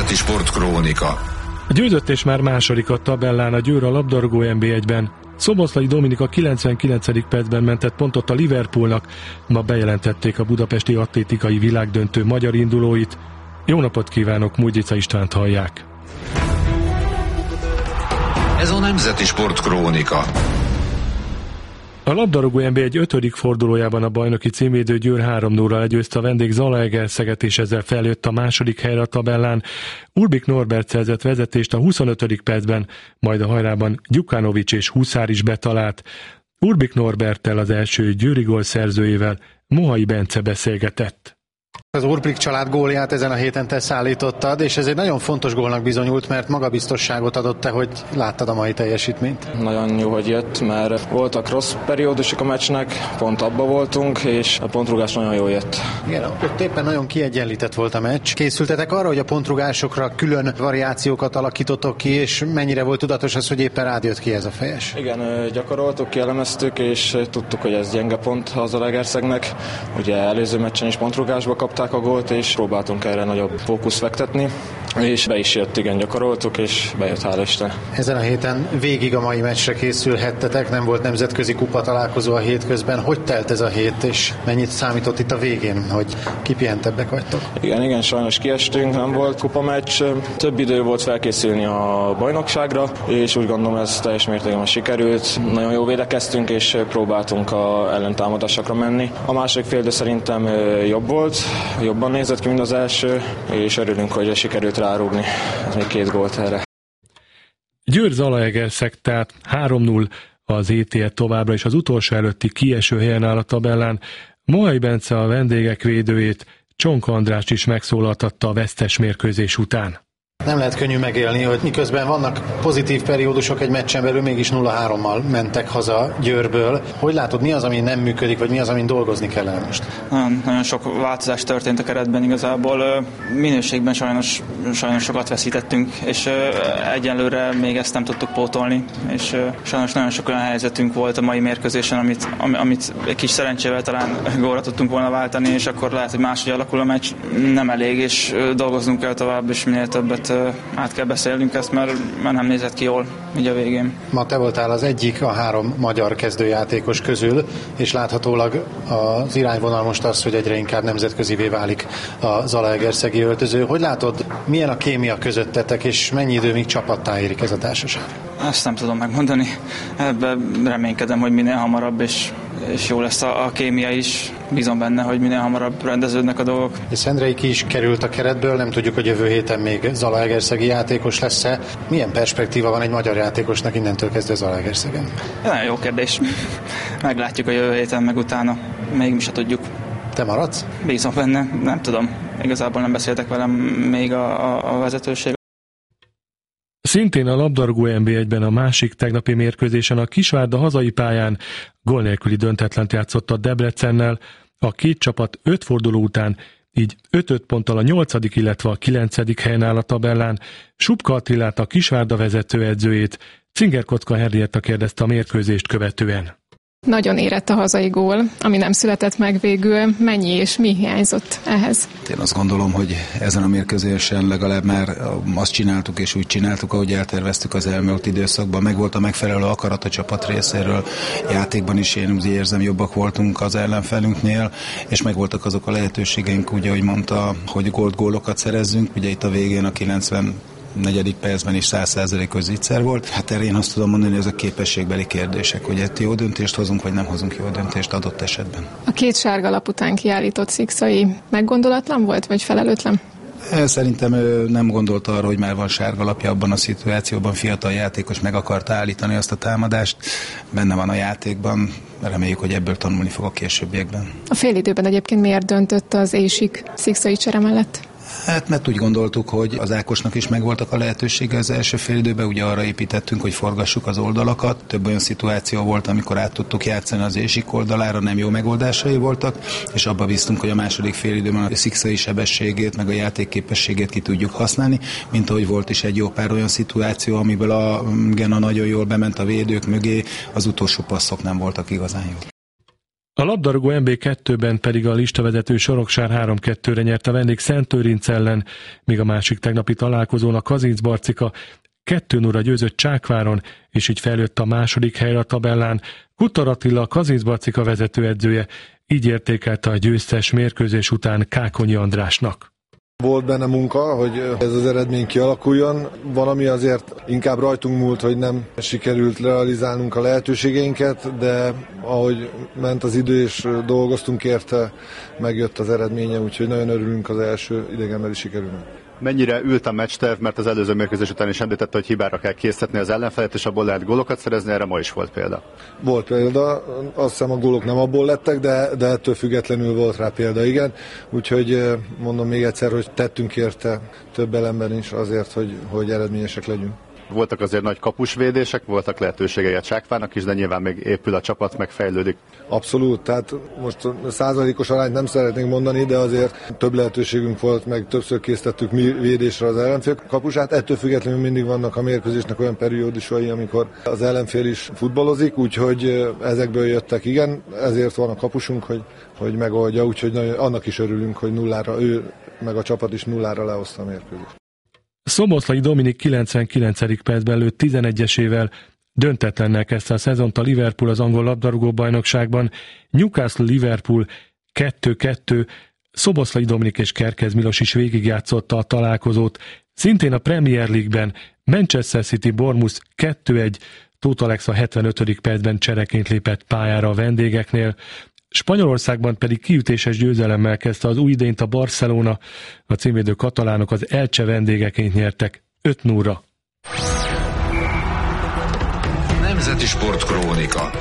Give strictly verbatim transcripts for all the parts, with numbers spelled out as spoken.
Nemzeti Sportkrónika. Győzött és már második a tabellán a Győr a labdarúgó en bé egyben. Szoboszlai Dominik a kilencvenkilencedik percben mentett pontot a Liverpoolnak, ma bejelentették a budapesti atlétikai világdöntő magyar indulóit. Jó napot kívánok, Múgyica Istvánt hallják. Ez a Nemzeti Sportkrónika. A labdarúgó en bé egy ötödik fordulójában a bajnoki címvédő Győr három nulla legyőzte a vendég Zalaegerszeget, és ezzel feljött a második helyre a tabellán. Urbik Norbert szerzett vezetést a huszonötödik percben, majd a hajrában Gyukanovics és Huszár is betalált. Urbik Norberttel, az első győri gól szerzőjével Mohai Bence beszélgetett. Az Urbik család gólját ezen a héten te szállítottad, és ez egy nagyon fontos gólnak bizonyult, mert magabiztosságot adott te, hogy láttad a mai teljesítményt. Nagyon jó, hogy jött, mert voltak rossz periódusok a meccsnek, pont abba voltunk, és a pontrugás nagyon jól jött. Igen, ott éppen nagyon kiegyenlített volt a meccs. Készültetek arra, hogy a pontrugásokra külön variációkat alakítottok ki, és mennyire volt tudatos az, hogy éppen rád jött ki ez a fejes? Igen, gyakoroltuk, kielemeztük, és tudtuk, hogy ez gyenge pont az Zalaegerszegnek. Ugye előző meccsen is pontrugásba kapták a gólt, és próbáltunk erre nagyobb fókusz fektetni, és be is jött, igen, gyakoroltuk, és bejött, hála Isten. Ezen a héten végig a mai meccsre készülhettetek, nem volt nemzetközi kupa találkozó a hétközben. Hogy telt ez a hét, és mennyit számított itt a végén, hogy kipihentebbek vagytok? Igen, igen, sajnos kiestünk, nem volt kupameccs, több idő volt felkészülni a bajnokságra, és úgy gondolom, ez teljes mértékben sikerült. Nagyon jó védekeztünk, és próbáltunk a ellentámadásokra menni. A második fél idő szerintem jobb volt, jobban nézett ki, mint az első, és örülünk, hogy sikerült rárúgni. Ez még két gólt erre. Győr Zalaegerszeg, tehát három null, az é té e továbbra is az utolsó előtti kieső helyen áll a tabellán. Mohai Bence a vendégek védőjét, Csonka Andrást is megszólaltatta a vesztes mérkőzés után. Nem lehet könnyű megélni, hogy miközben vannak pozitív periódusok egy meccsen belül, mégis nulla hárommal mentek haza Győrből. Hogy látod, mi az, ami nem működik, vagy mi az, amin dolgozni kellene most? Nagyon, nagyon sok változás történt a keretben igazából. Minőségben sajnos, sajnos sokat veszítettünk, és egyenlőre még ezt nem tudtuk pótolni, és sajnos nagyon sok olyan helyzetünk volt a mai mérkőzésen, amit, amit egy kis szerencsével talán gólra tudtunk volna váltani, és akkor lehet, hogy máshogy alakul a meccs. Nem elég, és dolgoznunk kell tovább, és minél többet át kell beszélnünk ezt, mert, mert nem nézett ki jól így a végén. Ma te voltál az egyik a három magyar kezdőjátékos közül, és láthatólag az irányvonal most az, hogy egyre inkább nemzetközivé válik a zalaegerszegi öltöző. Hogy látod, milyen a kémia közöttetek, és mennyi idő még csapattá érik ez a társaság? Ezt nem tudom megmondani. Ebben reménykedem, hogy minél hamarabb, és, és jó lesz a, a kémia is. Bízom benne, hogy minél hamarabb rendeződnek a dolgok. Szendrei ki is került a keretből, nem tudjuk, hogy jövő héten még zalaegerszegi játékos lesz-e. Milyen perspektíva van egy magyar játékosnak innentől kezdve Zalaegerszegen? Nagyon jó kérdés. Meglátjuk a jövő héten, meg utána. Még mi se tudjuk. Te maradsz? Bízom benne, nem tudom. Igazából nem beszéltek velem még a, a, a vezetőség. Szintén a labdarúgó en bé egyben a másik tegnapi mérkőzésen a Kisvárda hazai pályán gól nélküli döntetlent játszott a Debrecennel. A két csapat öt forduló után így öt-öt ponttal a nyolcadik, illetve a kilencedik helyen áll a tabellán. Subka Attilát, a Kisvárda vezetőedzőjét, Cingerkocka Henrietta kérdezte a mérkőzést követően. Nagyon érett a hazai gól, ami nem született meg végül. Mennyi és mi hiányzott ehhez? Én azt gondolom, hogy ezen a mérkőzésen legalább már azt csináltuk és úgy csináltuk, ahogy elterveztük az elmúlt időszakban. Meg volt a megfelelő akarat a csapat részéről. Játékban is én úgy érzem, jobbak voltunk az ellenfelünknél, és meg voltak azok a lehetőségeink, ugye, ahogy mondta, hogy gólt gólokat szerezzünk. Ugye itt a végén a kilencven negyedik percben is száz százalékos zicser volt. Hát erre én azt tudom mondani, hogy ezek képességbeli kérdések, hogy itt jó döntést hozunk, vagy nem hozunk jó döntést adott esetben. A két sárga lap után kiállított Szikszai meggondolatlan volt, vagy felelőtlen? Szerintem ő nem gondolta arra, hogy már van sárga lapja abban a szituációban, fiatal játékos meg akarta állítani azt a támadást, benne van a játékban, reméljük, hogy ebből tanulni fog a későbbiekben. A félidőben egyébként miért döntött az Ésik Szikszai csere mellett? Hát mert úgy gondoltuk, hogy az Ákosnak is megvoltak a lehetősége az első félidőben, ugye arra építettünk, hogy forgassuk az oldalakat. Több olyan szituáció volt, amikor át tudtuk játszani az Ésik oldalára, nem jó megoldásai voltak, és abba bíztunk, hogy a második félidőben a Szikszai sebességét, meg a játékképességét ki tudjuk használni, mint ahogy volt is egy jó pár olyan szituáció, amiből a Gena nagyon jól bement a védők mögé, az utolsó passzok nem voltak igazán jó. A labdarúgó en bé kettőben pedig a listavezető Soroksár három kettőre nyert a vendég Szentőrinc ellen, míg a másik tegnapi találkozón a Kazincbarcika kettő nulla győzött Csákváron, és így fejlődött a második helyre a tabellán. Kutor Attila, a Kazincbarcika vezetőedzője így értékelte a győztes mérkőzés után Kákonyi Andrásnak. Volt benne munka, hogy ez az eredmény kialakuljon. Valami azért inkább rajtunk múlt, hogy nem sikerült realizálnunk a lehetőségeinket, de ahogy ment az idő és dolgoztunk érte, megjött az eredménye, úgyhogy nagyon örülünk az első idegenbeli sikerülnek. Mennyire ült a meccsterv, mert az előző mérkőzés után is említette, hogy hibára kell készíteni az ellenfelet, és abból lehet gólokat szerezni, erre ma is volt példa. Volt példa, azt hiszem a gólok nem abból lettek, de, de ettől függetlenül volt rá példa, igen. Úgyhogy mondom még egyszer, hogy tettünk érte több elemben is azért, hogy, hogy eredményesek legyünk. Voltak azért nagy kapusvédések, voltak lehetőségei a Csákvának is, de nyilván még épül a csapat, meg fejlődik. Abszolút, tehát most százalékos arányt nem szeretnénk mondani, de azért több lehetőségünk volt, meg többször készítettük mi védésre az ellenfél kapusát. Ettől függetlenül mindig vannak a mérkőzésnek olyan periódusai, amikor az ellenfél is futballozik, úgyhogy ezekből jöttek, igen, ezért van a kapusunk, hogy, hogy megoldja, úgyhogy annak is örülünk, hogy nullára, ő meg a csapat is nullára lehozta a mérkőzést. Szoboszlai Dominik kilencvenkilencedik percben lőtt tizenegyesével, döntetlennel kezdte a szezont a Liverpool az angol labdarúgó bajnokságban. Newcastle Liverpool kettő kettő, Szoboszlai Dominik és Kerkez Milos is végigjátszotta a találkozót. Szintén a Premier League-ben Manchester City Bournemouth kettő egy, Tóth Alex a hetvenötödik percben csereként lépett pályára a vendégeknél. Spanyolországban pedig kiütéses győzelemmel kezdte az új idényt a Barcelona, a címvédő katalánok az Elche vendégeként nyertek öt nulla. Nemzeti Sportkrónika.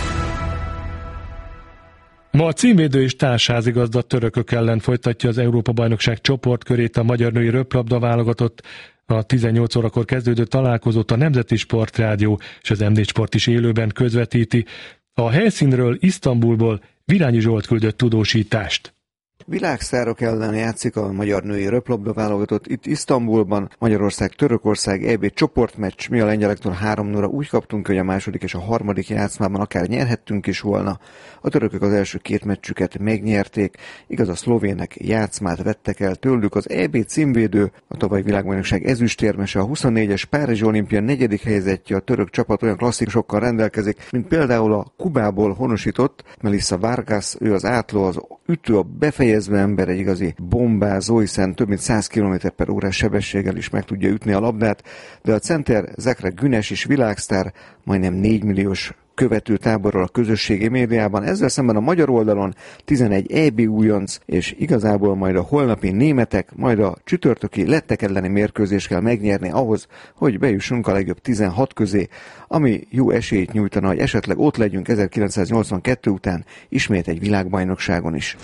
Ma a címvédő és társházigazda törökök ellen folytatja az Európa-bajnokság csoportkörét a magyar női röplabda válogatott. A tizennyolc órakor kezdődő találkozót a Nemzeti Sportrádió és az em négy Sport is élőben közvetíti. A helyszínről, Isztambulból Virányi Zsolt küldött tudósítást. Világsztárok ellen játszik a magyar női röplabda válogatott itt Isztambulban. Magyarország-Törökország é bé csoportmeccs, mi a lengyelektől három nulla úgy kaptunk, hogy a második és a harmadik játszmában akár nyerhettünk is volna. A törökök az első két meccsüket megnyerték, igaz a szlovének játszmát vettek el tőlük. Az é bé címvédő, a tavaly világbajnokság ezüstérmese, a huszonnégyes Párizsi olimpia negyedik helyezettje, a török csapat olyan klasszikusokkal rendelkezik, mint például a Kubából honosított Melissa Vargas, ő az átló, az ütő, a befejező ember, egy igazi bombázó, hiszen több mint száz kilométer per órás sebességgel is meg tudja ütni a labdát, de a center Zekre Günes is világsztár, majdnem négy milliós követő táborral a közösségi médiában, ezzel szemben a magyar oldalon tizenegy é bé újonc, és igazából majd a holnapi németek, majd a csütörtöki lettek elleni mérkőzést kell megnyerni ahhoz, hogy bejussunk a legjobb tizenhat közé, ami jó esélyt nyújtana, hogy esetleg ott legyünk ezerkilencszáznyolcvankettő után ismét egy világbajnokságon is.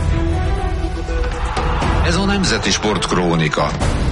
Ez a Nemzeti Sportkrónika.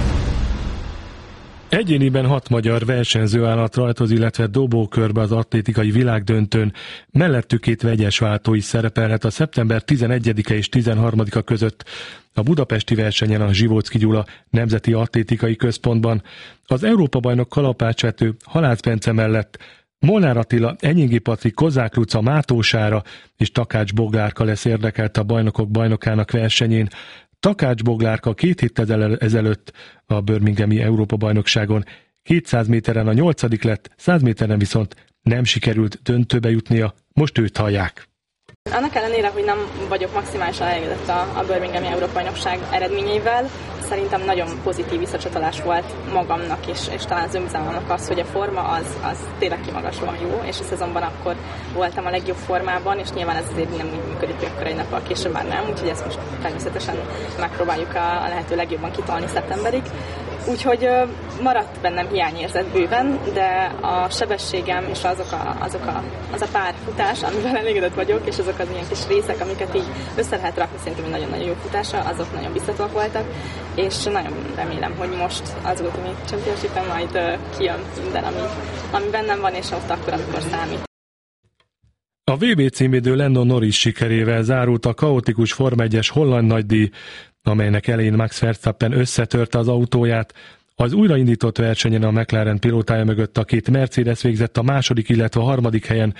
Egyéniben hat magyar versenyző állat rajtoz, illetve dobókörbe az atlétikai világdöntőn. Mellettük két vegyes váltó is szerepelhet a szeptember tizenegyedike és tizenharmadika között a budapesti versenyen a Zsivóczky Gyula Nemzeti Atlétikai Központban. Az Európa-bajnok kalapácsvető Halász Bence mellett Molnár Attila, Enyingi Patrik, Kozák Luca, Mátósára és Takács Boglárka lesz érdekelt a bajnokok bajnokának versenyén. Takács Boglárka két héttel ezelőtt a Birminghami Európa-bajnokságon kétszáz méteren a nyolcadik lett, száz méteren viszont nem sikerült döntőbe jutnia, most őt hallják. Annak ellenére, hogy nem vagyok maximálisan elégedett a, a Birminghami Európa-bajnokság eredményeivel, szerintem nagyon pozitív visszacsatolás volt magamnak és, és talán az önbizalmamnak az, hogy a forma az, az tényleg kimagaslóan jó, és a szezonban akkor voltam a legjobb formában, és nyilván ez azért nem úgy működik, hogy akkor egy nappal később már nem, úgyhogy ezt most természetesen megpróbáljuk a, a lehető legjobban kitolni szeptemberig. Úgyhogy maradt bennem hiányérzet bőven, de a sebességem és azok a, azok a, az a pár futás, amivel elégedett vagyok, és azok az ilyen kis részek, amiket így össze lehet rakni, szerintem egy nagyon-nagyon jó futása, azok nagyon biztatóak voltak, és nagyon remélem, hogy most az Ultimate Championship-en majd kijön minden, ami, ami bennem van, és ott akkor, amikor számít. A vé bé címvédő Lando Norris sikerével zárult a kaotikus Forma egyes holland nagydíj, amelynek elején Max Verstappen összetörte az autóját. Az újraindított versenyen a McLaren pilótája mögött a két Mercedes végzett a második, illetve a harmadik helyen.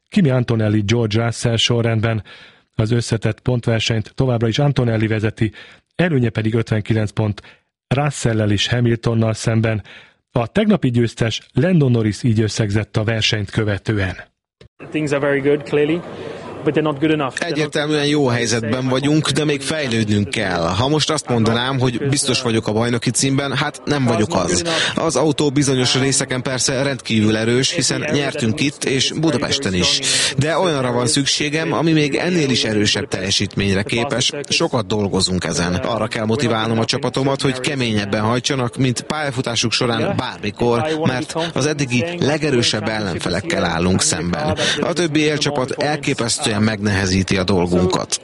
Kimi Antonelli, George Russell sorrendben. Az összetett pontversenyt továbbra is Antonelli vezeti, előnye pedig ötvenkilenc pont Russell-lel és Hamiltonnal szemben. A tegnapi győztes Lando Norris így összegzett a versenyt követően. Things are very good, clearly. Egyértelműen jó helyzetben vagyunk, de még fejlődnünk kell. Ha most azt mondanám, hogy biztos vagyok a bajnoki címben, hát nem vagyok az. Az autó bizonyos részeken persze rendkívül erős, hiszen nyertünk itt és Budapesten is. De olyanra van szükségem, ami még ennél is erősebb teljesítményre képes. Sokat dolgozunk ezen. Arra kell motiválnom a csapatomat, hogy keményebben hajtsanak, mint pályafutásuk során bármikor, mert az eddigi legerősebb ellenfelekkel állunk szemben. A többi élcsapat elképesztő megnehezíti a dolgunkat.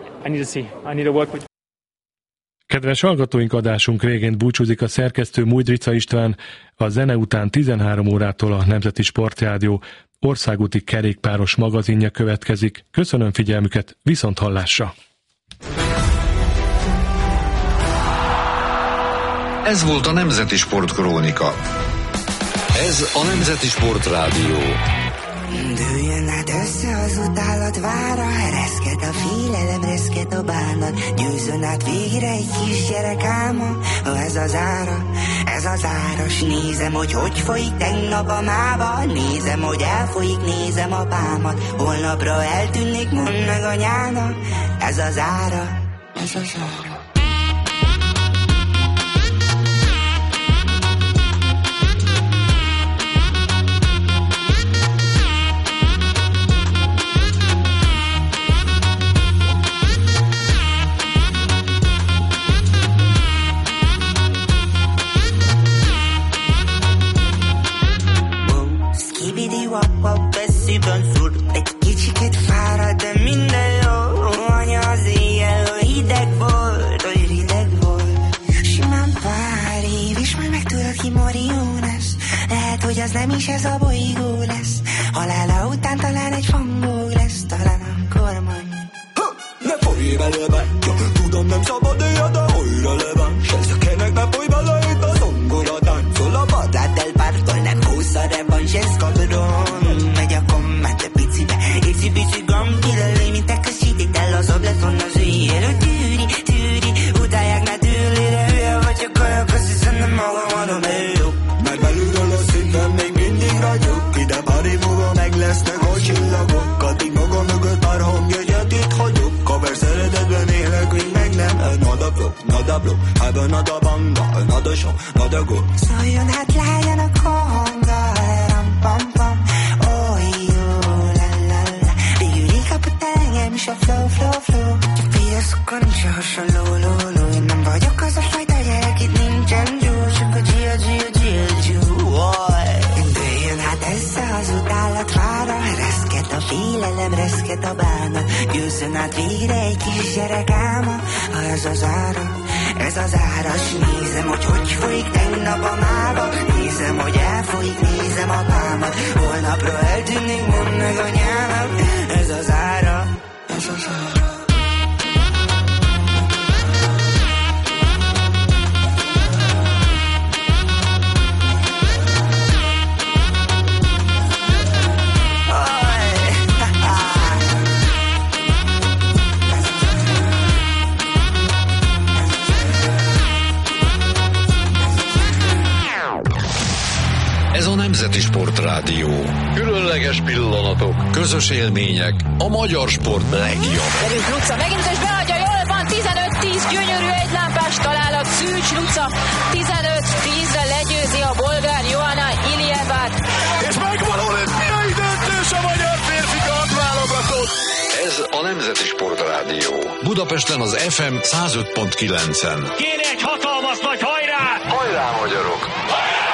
Kedves hallgatóink, adásunk végén búcsúzik a szerkesztő Mújdrica István. A zene után tizenhárom órától a Nemzeti Sportrádió országúti kerékpáros magazinja következik. Köszönöm figyelmüket, viszont hallásra! Ez volt a Nemzeti Sportkrónika. Ez a Nemzeti Sportrádió. Dőljön át össze az utálat vára, ereszked a félelem, reszked a bánat, győzön át végre egy kisgyerek álma. Ha ez az ára, ez az áras, nézem, hogy hogy folyik tegnap a mába, nézem, hogy elfolyik, nézem a pámat, holnapra eltűnnék, mondd meg anyának, ez az ára, ez az ára. Szívben fut, egy kicsikét fárad, de minden jó. Anya az éjjel, hogy hideg volt, hogy hideg volt. Simán pár év, és majd megtudod, ki Morió lesz. Lehet, hogy az nem is ez a bolygó lesz. Halála után talán egy fangó lesz, talán akkor majd. Ha! Ne folyj bele be, tudom nem szabad éjjel, de újra levan. Se szakének ne folyj bele, itt a zongora táncol a Barra del Parto, nem húsz a revanche, ez cabron. Megy a komment, picibe, icipici gam, kilelé, mint a kösítétel, az obleton az éjjel. Tűri, tűri, utálják, ne tűrli, de hülye vagy a kajak, azt hiszem nem magam adom el jó. Mert belülről a szívem még mindig ragyog, ide pari múlva meg lesznek a csillagok, addig maga mögött pár hangjegyet itt hagyok. Kaver szeretetben élek, még meg nem, nada blok, nada blok, ebben nada banda, nada show, nada go. Szóljon hát láján a konga, ram pam pam, oh jó, la la la. Végül így kapott engem is a flow, flow, flow. Csak piaszokon nincs a hasonló, ló, ló. Én nem vagyok az a fajta gyerek, itt nincsen gyú, csak a gia, gia, gia, gyú, dőljön hát össze az utálat vára, reszket a félelem, reszket a bánat, győzzön át végre egy kisgyerek álma. Ha ez az ára, ez az áras, nézem, hogy hogy folyik tegnap a mába, nézem, hogy elfolyik, nézem a pámat, holnapra eltűnnék, mondd meg anyának, ez az ára, ez az ára. Ez a Nemzeti Sportrádió. Különleges pillanatok, közös élmények, a magyar sport legjobb. Derült Luca megint, és beadja, jól van, tizenöt tíz, gyönyörű egylámpás találat, Szűcs Luca, tizenöt tízre legyőzi a bolgár Johanna Iljevát. És megvan olimpiai döntős a magyar férfi kardválogatott. Ez a Nemzeti Sportrádió. Budapesten az ef em száz öt pont kilencen. Kéne egy hatalmas nagy hajrá! Hajrá, magyarok! Hajrá!